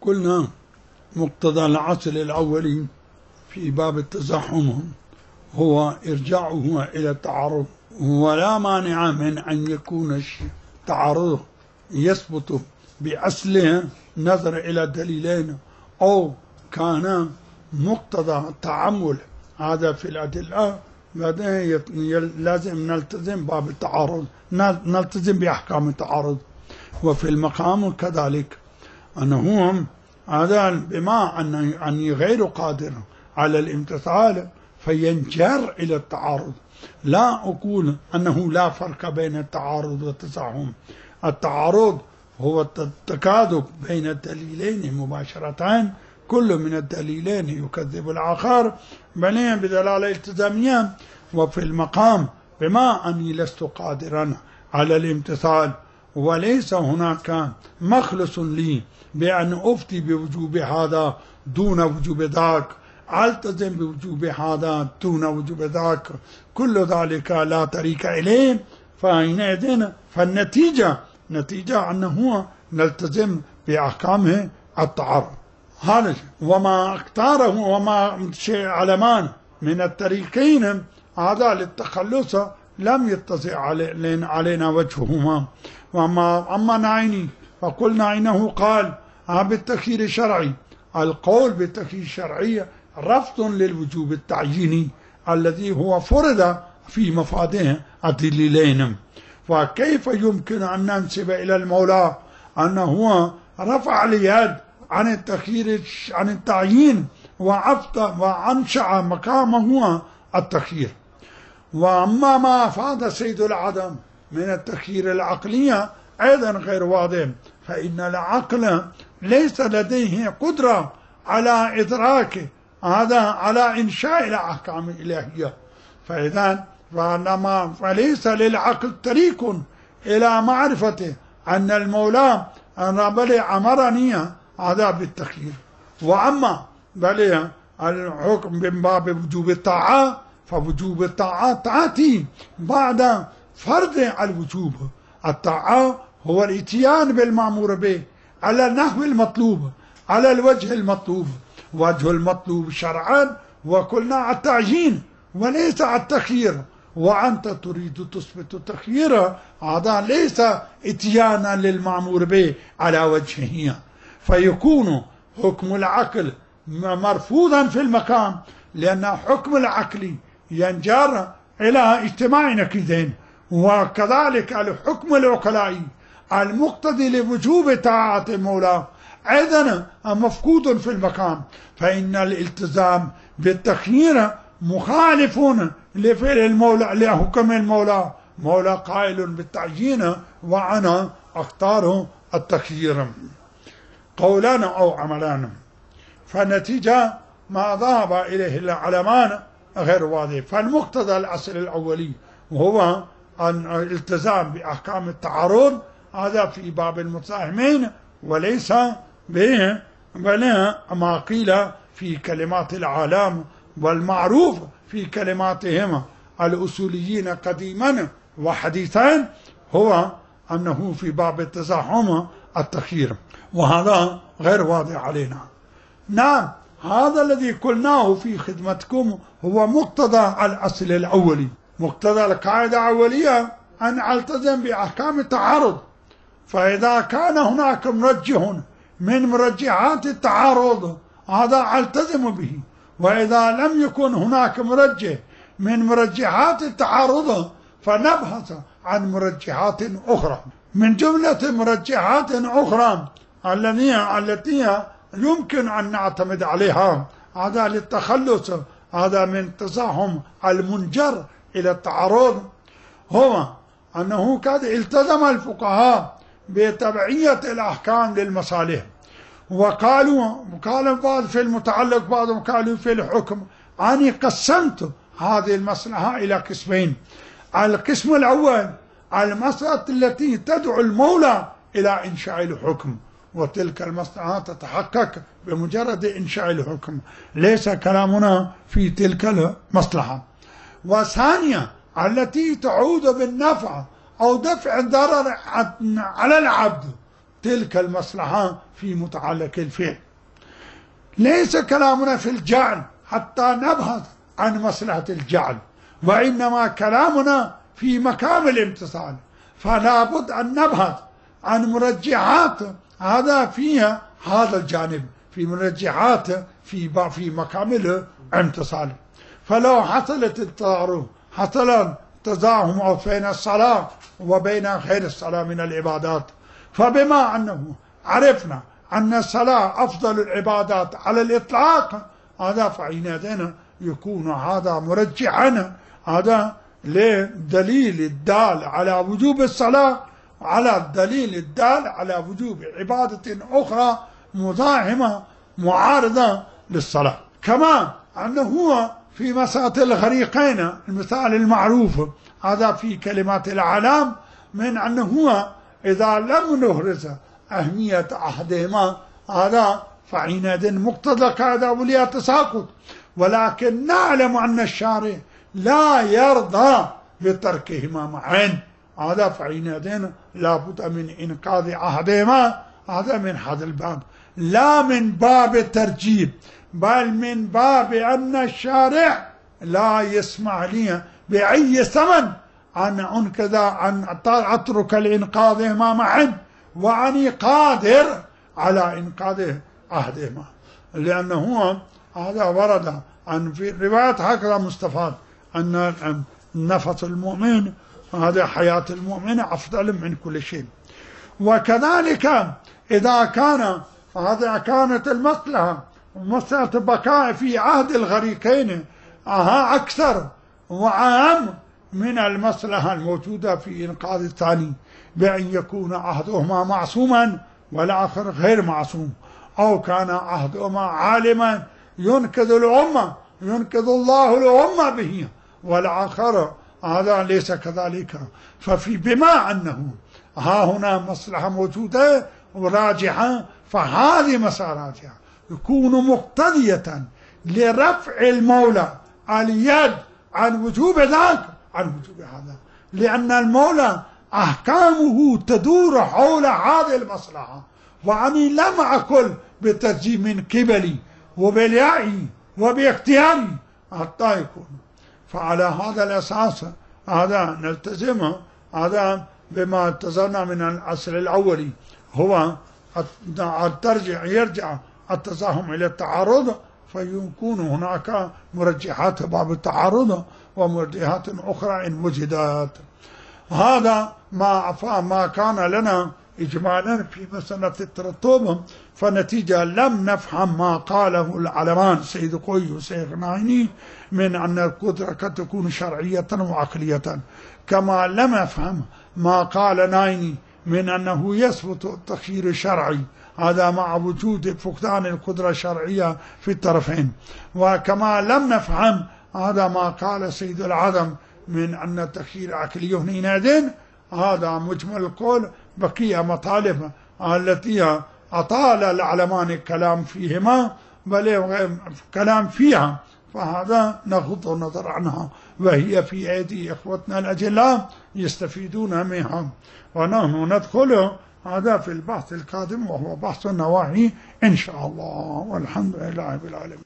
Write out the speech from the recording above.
قلنا مقتضى العصر الأولي في باب التزاحم هو إرجاعه إلى التعارض، ولا مانع من أن يكون التعارض يثبت بأصله نظر إلى دليلين، أو كان مقتضى التعمل هذا في الأدلة، بعدين لازم نلتزم باب التعارض، نلتزم بأحكام التعارض. وفي المقام كذلك أنه هذا بما أني غير قادر على الامتثال فينجر إلى التعارض. لا أقول أنه لا فرق بين التعارض والتزاحم. التعارض هو التكاذب بين الدليلين مباشرة، كل من الدليلين يكذب الآخر بنين بدلالة التزامية. وفي المقام بما أني لست قادرا على الامتثال وليس هناك مخلص لي بأن أفتي بوجوب هذا دون وجوب ذاك، ألتزم بوجوب هذا دون وجوب ذاك، كل ذلك لا طريق إليه، فحينئذ فالنتيجة أنه نلتزم بأحكامه التعارض. هذا وما اختاره وما شيء علمان من الطريقين هذا للتخلص لم يتضح علينا وجههما. وأما نعيني فقلنا إنه قال بالتخيير الشرعي. القول بالتخيير الشرعي رفض للوجوب التعييني الذي هو فرض في مفاده الدليلين. فكيف يمكن أن ننسب إلى المولى أنه رفع اليد عن التخيير عن التعيين وأنشأ مقامه التخيير؟ وأما ما أفاد سيد العدم من التخيير العقلية أيضا غير واضح، فإن العقل ليس لديه قدرة على إدراك هذا، على إنشاء الأحكام الإلهية. فإذا فليس للعقل طريق إلى معرفة أن المولى بل أمرني هذا بالتخيير. وأما بل الحكم من باب وجوب الطاعة، فوجوب الطاعة تأتي بعد فرض الوجوب. الطاعة هو الاتيان بالمأمور به على النحو المطلوب، على الوجه المطلوب. وجه المطلوب شرعا وقلنا التعيين وليس التخيير، وأنت تريد تثبت التخيير، هذا ليس اتيانا للمأمور به على وجهه، فيكون حكم العقل مرفوضا في المقام، لأن حكم العقل ينجر إلى اجتماع نقيضين. وكذلك الحكم العقلائي المقتضي لوجوب طاعة المولى أيضا مفقود في المقام، فإن الالتزام بالتخيير مخالف لفعل المولى لحكم المولى. مولى قائل بالتعيين وأنا أختار التخيير قولا أو عملا، فالنتيجة ما ذهب إليه العلمان غير واضح. فالمقتضى الأصل الأولي وهو الالتزام بأحكام التعارض هذا في باب المتزاحمين، وليس به بل ما قيل في كلمات العالم والمعروف في كلماتهم الأصوليين قديما وحديثا، هو أنه في باب التزاحم التخيير، وهذا غير واضح علينا. نعم، هذا الذي قلناه في خدمتكم هو مقتضى الأصل الأولي. مقتضى القاعدة الأولية أن ألتزم بأحكام التعارض، فإذا كان هناك مرجح من مرجحات التعارض هذا ألتزم به، وإذا لم يكن هناك مرجح من مرجحات التعارض فنبحث عن مرجحات أخرى. من جملة مرجحات أخرى التي يمكن أن نعتمد عليها هذا للتخلص هذا من التزاحم المنجر إلى التعارض، هو أنه قد التزم الفقهاء بتبعية الأحكام للمصالح، وقالوا بعض في المتعلق، بعضهم قالوا في الحكم. أنا قسمت هذه المصلحة إلى قسمين. القسم الأول المصلحة التي تدعو المولى إلى إنشاء الحكم، وتلك المصلحة تتحقق بمجرد إنشاء الحكم، ليس كلامنا في تلك المصلحة. وثانية التي تعود بالنفع أو دفع الضرر على العبد، تلك المصلحة في متعلق الفعل. ليس كلامنا في الجعل حتى نبحث عن مصلحة الجعل، وإنما كلامنا في مقام الامتثال، فلا بد أن نبحث عن مرجحات هذا فيها هذا الجانب، في مرجحات في مقام الامتثال. فلو حصلت التعارض، حصل تزاحم بين الصلاة وبين غير الصلاة من العبادات، فبما أنه عرفنا أن الصلاة أفضل العبادات على الإطلاق، هذا فحينئذ يكون هذا مرجحا هذا لدليل الدال على وجوب الصلاة، على الدليل الدال على وجوب عبادة أخرى مزاحمة معارضة للصلاة. كما أنه هو في مسألة الغريقين المثال المعروف هذا في كلمات الأعلام، من أنه هو إذا لم نهرز أهمية أحدهما هذا فحينئذ مقتضى قاعدة أولية تساقط، ولكن نعلم أن الشارع لا يرضى بتركهما معا، هذا فحينئذ لا بد من إنقاذ أحدهما، هذا من هذا الباب، لا من باب الترجيب، بل من باب أن الشارع لا يسمح لي بأي ثمن أن أترك الإنقاذهما معا، وأني قادر على إنقاذ أحدهما، لأنه هذا ورد عن في الروايات هكذا مستفاد أن نفس المؤمن هذا حياة المؤمن أفضل من كل شيء. وكذلك إذا كانت المصلحة مسألة بقاء في عهد الغريقين أكثر وأهم من المصلحة الموجودة في إنقاذ الثاني، بأن يكون عهدهما معصوما والآخر غير معصوم، أو كان عهدهما عالما ينقذ الأمة، ينقذ الله الأمة به، والآخر هذا ليس كذلك. بما أنه هنا مصلحة موجودة وراجحة، فهذه مساراتها يكون مقتضية لرفع المولى اليد عن وجوب ذاك عن وجوب هذا، لأن المولى أحكامه تدور حول هذه المصلحة، وأني لم أقل بالترجيح من قبلي وباليائي وباختياري حتى يكون. فعلى هذا الأساس هذا نلتزم هذا بما التزمنا من الأصل الأولي، هو يرجع التزاحم إلى التعارض، فيكون هناك مرجحات باب التعارض ومرجحات أخرى إن وجدت. هذا ما كان لنا إجمالا في مسألة الترتب، فنتيجة لم نفهم ما قاله العلمان سيد قوي وسيد نايني من أن القدرة قد تكون شرعية وعقلية، كما لم نفهم ما قال نايني من أنه يثبت التخيير الشرعي هذا مع وجود فقدان القدرة الشرعية في الطرفين، وكما لم نفهم هذا ما قال سيد العدم من أن التخيير عقلي حينئذ. هذا مجمل القول، بقي مطالب التي أطال العلمان الكلام فيهما بل كلام فيها، فهذا نغض النظر عنها، وهي في أيدي إخوتنا الأجلاء يستفيدون منها، ونحن ندخل هذا في البحث القادم وهو بحث النواهي إن شاء الله، والحمد لله رب العالمين.